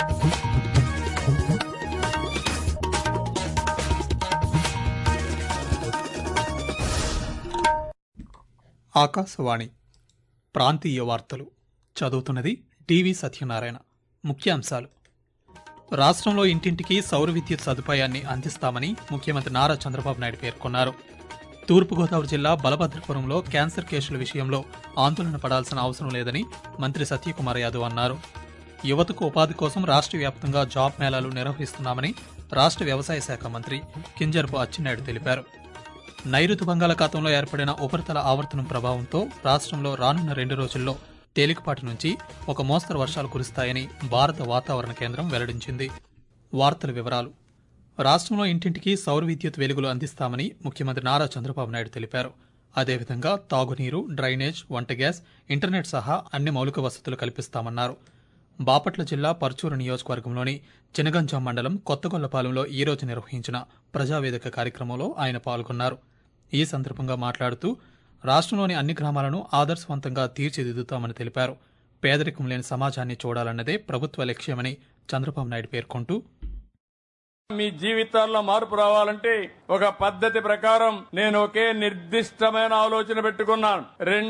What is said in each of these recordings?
ఆకాశవాణి ప్రాంతీయ వార్తలు చదువుతున్నది టీవీ సత్యనారాయణ. ముఖ్యాంశాలు: రాష్ట్రంలో ఇంటింటికి సౌర విద్యుత్ సదుపాయాన్ని అందిస్తామని ముఖ్యమంత్రి నారా చంద్రబాబు నాయుడు పేర్కొన్నారు. తూర్పుగోదావరి జిల్లా బలభద్రపురంలో క్యాన్సర్ కేసుల విషయంలో ఆందోళన పడాల్సిన అవసరం లేదని మంత్రి సత్యకుమార్ యాదవ్ అన్నారు. యువతకు ఉపాధి కోసం రాష్ట్ర వ్యాప్తంగా జాబ్ మేళాలు నిర్వహిస్తున్నామని రాష్ట్ర వ్యవసాయ శాఖ మంత్రి కింజరపు అచ్చెన్నాయుడు తెలిపారు. నైరుతి బంగాళాఖాతంలో ఏర్పడిన ఉపరితల ఆవర్తనం ప్రభావంతో రాష్ట్రంలో రానున్న 2 రోజుల్లో తేలికపాటి నుంచి ఒక మోస్తరు వర్షాలు కురుస్తాయని భారత వాతావరణ కేంద్రం వెల్లడించింది. వార్తల వివరాలు: రాష్ట్రంలో ఇంటింటికి సౌర విద్యుత్ వెలుగులు అందిస్తామని ముఖ్యమంత్రి నారా చంద్రబాబు నాయుడు తెలిపారు. అదేవిధంగా తాగునీరు, డ్రైనేజ్, వంట గ్యాస్, ఇంటర్నెట్ సహా అన్ని మౌలిక వసతులు కల్పిస్తామన్నారు. బాపట్ల జిల్లా పర్చూరు నియోజకవర్గంలోని చినగంజాం మండలం కొత్తగొల్లపాలెంలో ఈ రోజు నిర్వహించిన ప్రజావేదిక కార్యక్రమంలో ఆయన పాల్గొన్నారు. ఈ సందర్భంగా మాట్లాడుతూ రాష్ట్రంలోని అన్ని గ్రామాలను ఆదర్శవంతంగా తీర్చిదిద్దుతామని తెలిపారు. పేదరికం లేని సమాజాన్ని చూడాలన్నదే ప్రభుత్వ లక్ష్యమని చంద్రబాబు నాయుడు పేర్కొంటూ, మీ జీవితాల్లో మార్పు రావాలంటే ఒక పద్ధతి ప్రకారం నేను ఒకే నిర్దిష్టమైన ఆలోచన పెట్టుకున్నాను.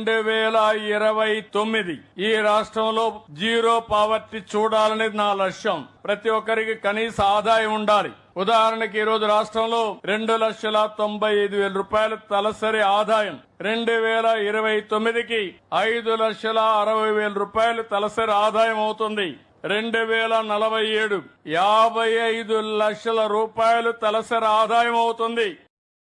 2029 ఈ రాష్ట్రంలో జీరో పావర్టీ చూడాలనేది నా లక్ష్యం. ప్రతి ఒక్కరికి కనీస ఆదాయం ఉండాలి. ఉదాహరణకి ఈ రోజు రాష్ట్రంలో 2,95,000 రూపాయల తలసరి ఆదాయం, 2029కి 5,60,000 రూపాయలు తలసరి ఆదాయం అవుతుంది. 2047 55 లక్షల రూపాయలు తలసరి ఆదాయం అవుతుంది.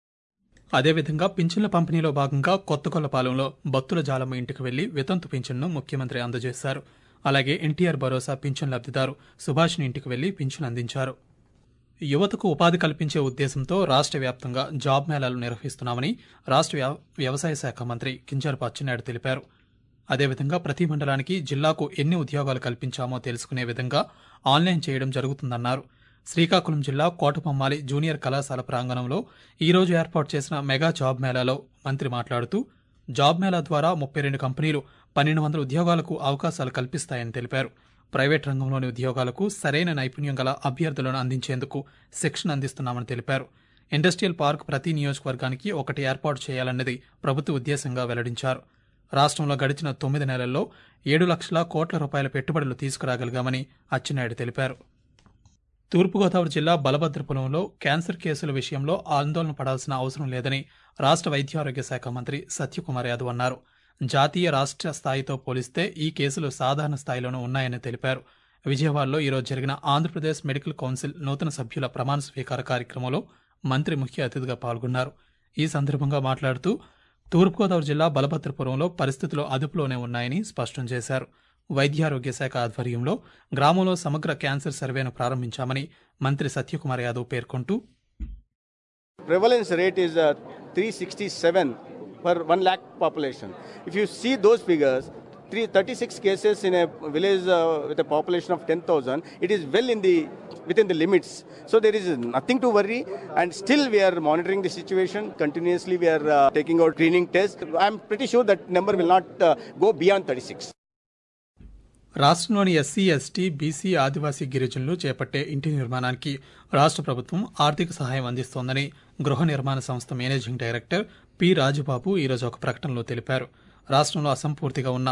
అదేవిధంగా పింఛన్ల పంపిణీలో భాగంగా కొత్తగొల్లపాలెంలో బత్తుల జాలమ్మ ఇంటికి వెళ్లి వితంతు పింఛన్ను ముఖ్యమంత్రి అందజేశారు. అలాగే ఎన్టీఆర్ భరోసా పింఛన్ లబ్దిదారు సుభాష్ని ఇంటికి వెళ్లి పింఛన్ అందించారు. యువతకు ఉపాధి కల్పించే ఉద్దేశంతో రాష్ట్ర వ్యాప్తంగా జాబ్ మేళాలు నిర్వహిస్తున్నామని రాష్ట్ర వ్యవసాయ శాఖ మంత్రి కింజరపు అచ్చెన్నాయుడు తెలిపారు. అదేవిధంగా ప్రతి మండలానికి, జిల్లాకు ఎన్ని ఉద్యోగాలు కల్పించామో తెలుసుకునే విధంగా ఆన్లైన్ చేయడం జరుగుతుందన్నారు. శ్రీకాకుళం జిల్లా కోటపమ్మాలి జూనియర్ కళాశాల ప్రాంగణంలో ఈ రోజు ఏర్పాటు చేసిన మెగా జాబ్ మేళాలో మంత్రి మాట్లాడుతూ జాబ్ మేళా ద్వారా 32 కంపెనీలు 1,200 ఉద్యోగాలకు అవకాశాలు కల్పిస్తాయని తెలిపారు. ప్రైవేట్ రంగంలోని ఉద్యోగాలకు సరైన నైపుణ్యం గల అభ్యర్థులను అందించేందుకు శిక్షణ అందిస్తున్నామని తెలిపారు. ఇండస్ట్రియల్ పార్క్ ప్రతి నియోజకవర్గానికి ఒకటి ఏర్పాటు చేయాలన్నది ప్రభుత్వ ఉద్దేశంగా వెల్లడించారు. రాష్ట్రంలో గడిచిన 9 నెలల్లో 7 లక్షల కోట్ల రూపాయల పెట్టుబడులు తీసుకురాగలిగామని అచ్చెన్నాయుడు తెలిపారు. తూర్పుగోదావరి జిల్లా బలభద్రపురంలో క్యాన్సర్ కేసుల విషయంలో ఆందోళన పడాల్సిన అవసరం లేదని రాష్ట్ర వైద్యారోగ్య శాఖ మంత్రి సత్యకుమార్ యాదవ్ అన్నారు. జాతీయ, రాష్ట్ర స్థాయితో పోలిస్తే ఈ కేసులు సాధారణ స్థాయిలోనూ ఉన్నాయని తెలిపారు. విజయవాడలో ఈరోజు జరిగిన ఆంధ్రప్రదేశ్ మెడికల్ కౌన్సిల్ నూతన సభ్యుల ప్రమాణ స్వీకార కార్యక్రమంలో మంత్రి ముఖ్య అతిథిగా పాల్గొన్నారు. ఈ సందర్భంగా మాట్లాడుతూ తూర్పుగోదావరి జిల్లా బలభద్రపురంలో పరిస్థితులు అదుపులోనే ఉన్నాయని స్పష్టం చేశారు. వైద్యారోగ్య శాఖ ఆధ్వర్యంలో గ్రామంలో సమగ్ర క్యాన్సర్ సర్వేను ప్రారంభించామని మంత్రి సత్యకుమార్ యాదవ్ పేర్కొంటూ, prevalence rate is 367 per 1 lakh population. If you see those figures, 36 cases in a village with a population of 10,000, it is well within the limits. So there is nothing to worry, and still we are monitoring the situation. Continuously we are taking out screening tests. I am pretty sure that number will not go beyond 36. రాష్ట్రంలోని SC, ST, BC, ఆదివాసీ గిరిజనులు చేపట్టే ఇంటి నిర్మాణానికి రాష్ట్ర ప్రభుత్వం ఆర్థిక సహాయం అందిస్తోందని గృహ నిర్మాణ సంస్థ మేనేజింగ్ డైరెక్టర్ పి. రాజుబాబు ఈరోజు ఒక ప్రకటనలో తెలిపారు. రాష్ట్రంలో అసంపూర్తిగా ఉన్న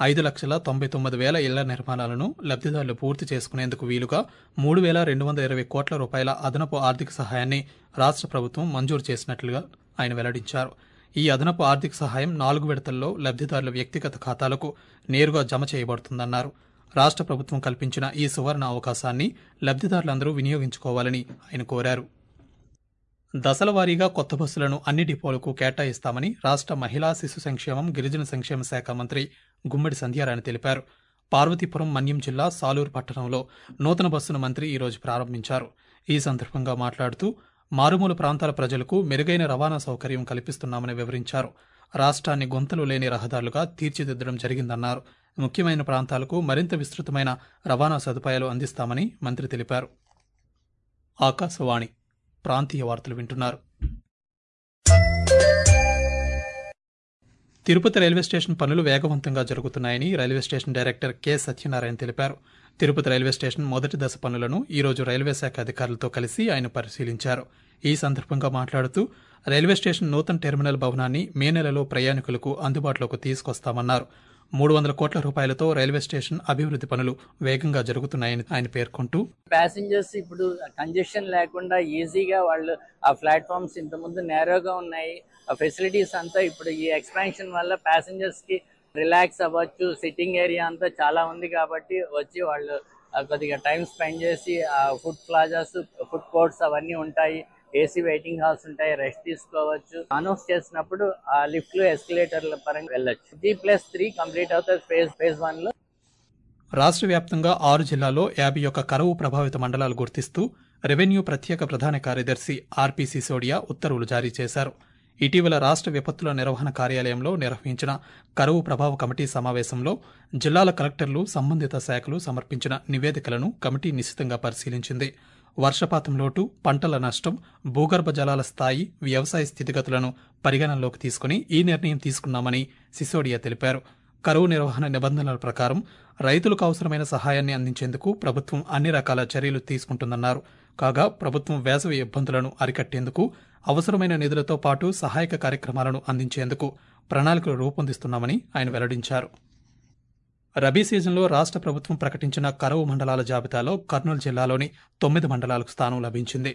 5,99,000 ఇళ్ల నిర్మాణాలను లబ్దిదారులు పూర్తి చేసుకునేందుకు వీలుగా 3,220 కోట్ల రూపాయల అదనపు ఆర్థిక సహాయాన్ని రాష్ట్ర ప్రభుత్వం మంజూరు చేసినట్లుగా ఆయన వెల్లడించారు. ఈ అదనపు ఆర్థిక సహాయం 4 విడతల్లో లబ్దిదారుల వ్యక్తిగత ఖాతాలకు నేరుగా జమ చేయబడుతుందన్నారు. రాష్ట్ర ప్రభుత్వం కల్పించిన ఈ సువర్ణ అవకాశాన్ని లబ్దిదారులందరూ వినియోగించుకోవాలని ఆయన కోరారు. దశల వారీగా కొత్త బస్సులను అన్ని డిపోలకు కేటాయిస్తామని రాష్ట్ర మహిళా, శిశు సంక్షేమం, గిరిజన సంక్షేమ శాఖ మంత్రి గుమ్మడి సంధ్యారాణి తెలిపారు. పార్వతీపురం, మన్యం జిల్లా సాలూరు పట్టణంలో నూతన బస్సును మంత్రి ఈరోజు ప్రారంభించారు. ఈ సందర్భంగా మాట్లాడుతూ మారుమూల ప్రాంతాల ప్రజలకు మెరుగైన రవాణా సౌకర్యం కల్పిస్తున్నామని వివరించారు. రాష్ట్రాన్ని గుంతలు లేని రహదారులుగా తీర్చిదిద్దడం జరిగిందన్నారు. ముఖ్యమైన ప్రాంతాలకు మరింత విస్తృతమైన రవాణా సదుపాయాలు అందిస్తామని మంత్రి తెలిపారు. ఆకాశవాణి ప్రాంతీయ వార్తలు వింటున్నారు. తిరుపతి రైల్వే స్టేషన్ పనులు వేగవంతంగా జరుగుతున్నాయని railway station director K. Satyanarayana తెలిపారు. తిరుపతి రైల్వే స్టేషన్ మొదటి దశ పనులను ఈరోజు రైల్వే శాఖ అధికారులతో కలిసి ఆయన పరిశీలించారు. ఈ సందర్భంగా మాట్లాడుతూ రైల్వే స్టేషన్ నూతన టెర్మినల్ భవనాన్ని మే నెలలో ప్రయాణికులకు అందుబాటులోకి తీసుకొస్తామన్నారు. 300 కోట్ల రూపాయలతో రైల్వే స్టేషన్ అభివృద్ధి పనులు వేగంగా జరుగుతున్నాయని ఆయన పేర్కొంటూ, ప్యాసింజర్స్ ఇప్పుడు కంజెషన్ లేకుండా ఈజీగా వాళ్ళు ఆ ప్లాట్ఫామ్స్ ఇంతకుముందు నేరోగా ఉన్నాయి. ఆ ఫెసిలిటీస్ అంతా ఇప్పుడు ఈ ఎక్స్పాన్షన్ వల్ల ప్యాసింజర్స్ కి రిలాక్స్ అవ్వచ్చు. సిట్టింగ్ ఏరియా అంతా చాలా ఉంది కాబట్టి వచ్చి వాళ్ళు కొద్దిగా టైం స్పెండ్ చేసి ఫుడ్ ప్లాజాస్, ఫుడ్ కోర్ట్స్ అవన్నీ ఉంటాయి. ఏసీ వెయిటింగ్ హాల్స్ ఉంటాయి, రెస్ట్ తీసుకోవచ్చు. అనౌన్స్ చేసినప్పుడు ఆ లిఫ్ట్లు, ఎస్కలేటర్ల పరంగా వెళ్ళొచ్చు. 3+3 కంప్లీట్ అవుతుంది ఫేజ్ 1 లో. రాష్ట్ర వ్యాప్తంగా 6 జిల్లాల్లో 51 కరువు ప్రభావిత మండలాలు గుర్తిస్తూ రెవెన్యూ ప్రత్యేక ప్రధాన కార్యదర్శి ఆర్పి సిసోడియా ఉత్తర్వులు జారీ చేశారు. ఇటీవల రాష్ట్ర విపత్తుల నిర్వహణ కార్యాలయంలో నిర్వహించిన కరువు ప్రభావ కమిటీ సమావేశంలో జిల్లాల కలెక్టర్లు, సంబంధిత శాఖలు సమర్పించిన నివేదికలను కమిటీ నిశితంగా పరిశీలించింది. వర్షపాతం లోటు, పంటల నష్టం, భూగర్భ జలాల స్థాయి, వ్యవసాయ స్థితిగతులను పరిగణనలోకి తీసుకుని ఈ నిర్ణయం తీసుకున్నామని సిసోడియా తెలిపారు. కరువు నిర్వహణ నిబంధనల ప్రకారం రైతులకు అవసరమైన సహాయాన్ని అందించేందుకు ప్రభుత్వం అన్ని రకాల చర్యలు తీసుకుంటుందన్నారు. కాగా ప్రభుత్వం వేసవి ఇబ్బందులను అరికట్టేందుకు అవసరమైన నిధులతో పాటు సహాయక కార్యక్రమాలను అందించేందుకు ప్రణాళికలు రూపొందిస్తున్నామని ఆయన వెల్లడించారు. రబీ సీజన్లో రాష్ట్ర ప్రభుత్వం ప్రకటించిన కరువు మండలాల జాబితాలో కర్నూలు జిల్లాలోని 9 మండలాలకు స్థానం లభించింది.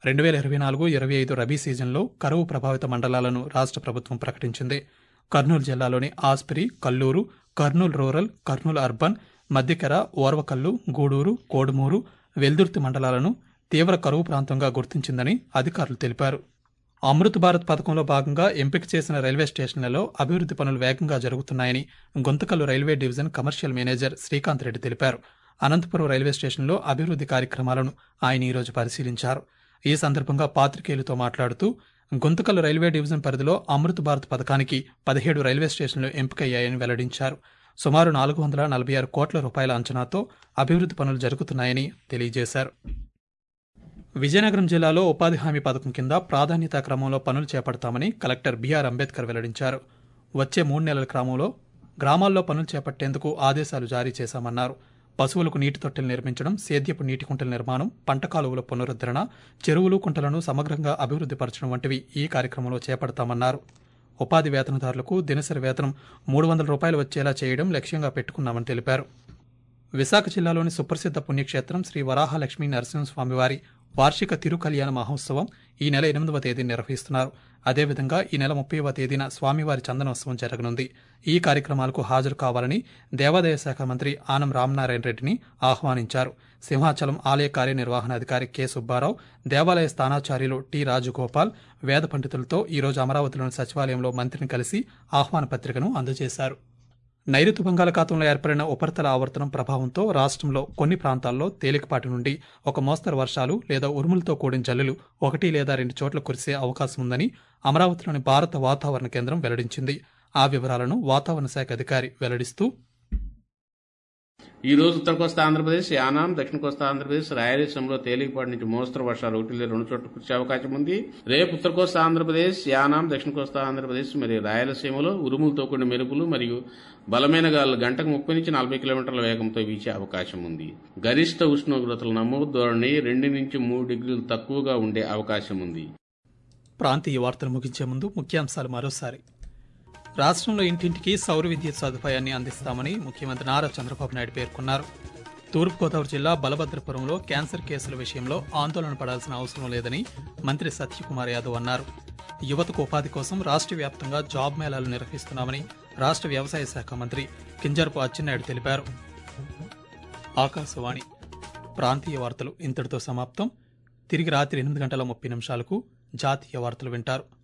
2024-25 రబీ సీజన్లో కరువు ప్రభావిత మండలాలను రాష్ట్ర ప్రభుత్వం ప్రకటించింది. కర్నూలు జిల్లాలోని ఆస్పిరి, కల్లూరు, కర్నూలు రూరల్, కర్నూలు అర్బన్, మద్దికెర, ఓర్వకల్లు, గూడూరు, కోడుమూరు, వెల్దుర్తి మండలాలను తీవ్ర కరువు ప్రాంతంగా గుర్తించిందని అధికారులు తెలిపారు. అమృత్ భారత్ పథకంలో భాగంగా ఎంపిక చేసిన రైల్వే స్టేషన్లలో అభివృద్ధి పనులు వేగంగా జరుగుతున్నాయని Guntakal railway division commercial manager Srikanth Reddy తెలిపారు. అనంతపురం రైల్వే స్టేషన్లో అభివృద్ధి కార్యక్రమాలను ఆయన ఈరోజు పరిశీలించారు. ఈ సందర్భంగా పాత్రికేయులతో మాట్లాడుతూ గుంతకల్లు రైల్వే డివిజన్ పరిధిలో అమృత్ భారత్ పథకానికి 17 రైల్వే స్టేషన్లు ఎంపికయ్యాయని వెల్లడించారు. సుమారు 446 కోట్ల రూపాయల అంచనాతో అభివృద్ధి పనులు జరుగుతున్నాయని తెలియజేశారు. విజయనగరం జిల్లాలో ఉపాధి హామీ పథకం కింద ప్రాధాన్యతా క్రమంలో పనులు చేపడతామని కలెక్టర్ బిఆర్ అంబేద్కర్ వెల్లడించారు. వచ్చే 3 నెలల క్రమంలో గ్రామాల్లో పనులు చేపట్టేందుకు ఆదేశాలు జారీ చేశామన్నారు. పశువులకు నీటి తొట్టెలు నిర్మించడం, సేద్యపు నీటి కుంటల నిర్మాణం, పంట కాలువల పునరుద్ధరణ, చెరువులు, కుంటలను సమగ్రంగా అభివృద్ధి పరచడం వంటివి ఈ కార్యక్రమంలో చేపడతామన్నారు. ఉపాధి వేతనదారులకు దినసరి వేతనం 300 రూపాయలు వచ్చేలా చేయడం లక్ష్యంగా పెట్టుకున్నామని తెలిపారు. విశాఖ జిల్లాలోని సుప్రసిద్ధ పుణ్యక్షేత్రం శ్రీ వరాహలక్ష్మీ నరసింహస్వామివారి వార్షిక తిరుకల్యాణ మహోత్సవం ఈ నెల 8వ తేదీన నిర్వహిస్తున్నారు. అదేవిధంగా ఈ నెల 30వ తేదీన స్వామివారి చందనోత్సవం జరగనుంది. ఈ కార్యక్రమాలకు హాజరు కావాలని దేవాదాయ శాఖ మంత్రి ఆనం రామనారాయణ రెడ్డిని ఆహ్వానించారు. సింహాచలం ఆలయ కార్యనిర్వహణాధికారి కె సుబ్బారావు, దేవాలయ స్థానాచార్యులు టి రాజగోపాల్, వేద పండితులతో ఈరోజు అమరావతిలోని సచివాలయంలో మంత్రిని కలిసి ఆహ్వాన పత్రికను అందజేశారు. నైరుతి బంగాళాఖాతంలో ఏర్పడిన ఉపరితల ఆవర్తనం ప్రభావంతో రాష్ట్రంలో కొన్ని ప్రాంతాల్లో తేలికపాటి నుండి ఒక మోస్తరు వర్షాలు లేదా ఉరుములతో కూడిన జల్లులు 1 లేదా 2 చోట్ల కురిసే అవకాశం ఉందని అమరావతిలోని భారత వాతావరణ కేంద్రం వెల్లడించింది. ఆ వివరాలను వాతావరణ శాఖ అధికారి వెల్లడిస్తూ, ఈ రోజు ఉత్తర కోస్తా ఆంధ్రప్రదేశ్, యానాం, దక్షిణ కోస్తా ఆంధ్రప్రదేశ్, రాయలసీమలో తేలికపాటి నుంచి మోస్తరు వర్షాలు 1 లేదా 2 చోట్ల కురిసే అవకాశం ఉంది. రేపు ఉత్తర కోస్తా ఆంధ్రప్రదేశ్, యానాం, దక్షిణ కోస్తా ఆంధ్రప్రదేశ్ మరియు రాయలసీమలో ఉరుములతో కూడిన మెరుపులు మరియు బలమైన గాలులు గంటకు 30 నుంచి 40 కిలోమీటర్ల వేగంతో వీచే అవకాశం ఉంది. గరిష్ట ఉష్ణోగ్రతల నమోదు ధోరణి 2 నుంచి 3 డిగ్రీలు తక్కువగా ఉండే అవకాశం ఉంది. ప్రాంతీయ వార్తలు ముగించే ముందు ముఖ్యాంశాలు మరోసారి. రాష్ట్రంలో ఇంటింటికి సౌర విద్యుత్ సదుపాయాన్ని అందిస్తామని ముఖ్యమంత్రి నారా చంద్రబాబు నాయుడు పేర్కొన్నారు. తూర్పుగోదావరి జిల్లా బలభద్రపురంలో క్యాన్సర్ కేసుల విషయంలో ఆందోళన పడాల్సిన అవసరం లేదని మంత్రి సత్యకుమార్ యాదవ్ అన్నారు. యువతకు ఉపాధి కోసం రాష్ట్ర వ్యాప్తంగా జాబ్ మేళాలు నిర్వహిస్తున్నామని రాష్ట్ర వ్యవసాయ శాఖ మంత్రి కింజరపు అచ్చెన్నాయుడు తెలిపారు. ఆకాశవాణి ప్రాంతీయ వార్తలు ఇంతటితో సమాప్తం. తిరిగి రాత్రి 8 గంటల 30 నిమిషాలకు జాతీయ వార్తలు వింటారు.